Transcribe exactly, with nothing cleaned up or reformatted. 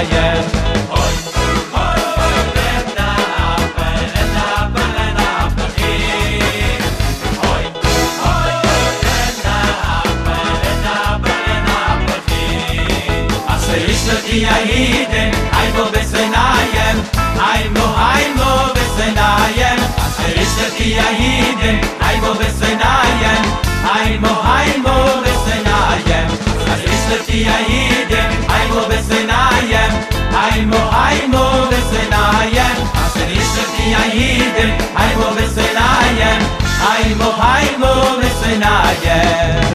Besenayem. Oy, oy, oy, lena apel, lena apel, lena apel. Oy, oy, oy, lena apel, lena apel, lena apel. Asher ishlati yahiden, aymo besenayem, aymo, aymo besenayem. Asher ishlati yahiden, aymo besenayem, aymo, aymo besenayem. Asher ishlati yahiden, aymo besenayem, aymo, aymo besenayem. Asher ishlati yahiden, aymo besenayem, aymo, aymo besenayem.